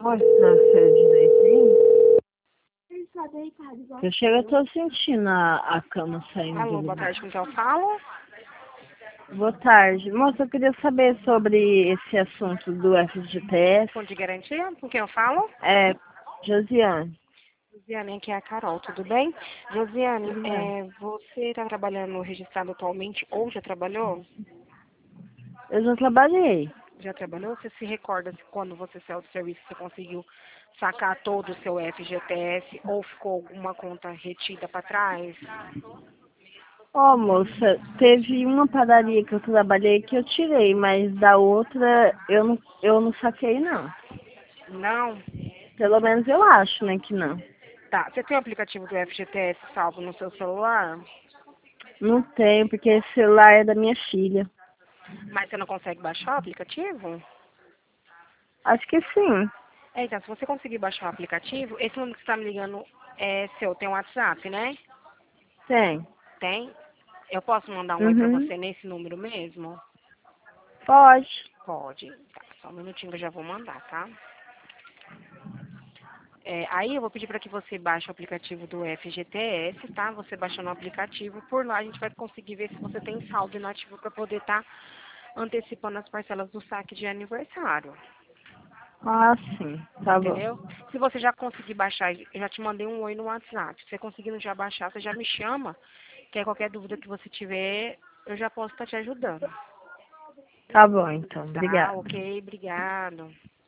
Nasceu direitinho? Eu chego, eu tô sentindo a cama saindo Alô, do boa lugar. tarde, com quem eu falo? Boa tarde. Moça, eu queria saber sobre esse assunto do FGTS. Fundo de garantia, com quem eu falo? É, Josiane. Josiane, aqui é a Carol, tudo bem? Josiane, Tudo bem? você está trabalhando registrado atualmente ou já trabalhou? Eu já trabalhei. Já trabalhou? Você se recorda se quando você saiu do serviço você conseguiu sacar todo o seu FGTS ou ficou alguma conta retida para trás? Ó, moça, teve uma padaria que eu trabalhei que eu tirei, mas da outra eu não saquei, não. Não? Pelo menos eu acho, né, que não. Tá. Você tem o aplicativo do FGTS salvo no seu celular? Não tenho, porque esse celular é da minha filha. Mas você não consegue baixar o aplicativo? Acho que sim. Então, se você conseguir baixar o aplicativo, esse número que você está me ligando é seu, tem um WhatsApp, né? Tem. Tem? Eu posso mandar um oi pra Uhum. você nesse número mesmo? Pode. Pode. Tá, só um minutinho que eu já vou mandar, tá? Aí eu vou pedir para que você baixe o aplicativo do FGTS, tá? Você baixando o aplicativo, por lá a gente vai conseguir ver se você tem saldo inativo para poder estar antecipando as parcelas do saque de aniversário. Ah, sim. Tá bom. Entendeu? Se você já conseguir baixar, eu já te mandei um oi no WhatsApp. Se você conseguindo já baixar, você já me chama, que é qualquer dúvida que você tiver, eu já posso estar te ajudando. Tá bom, então. Tá? Obrigada. Ok, obrigado.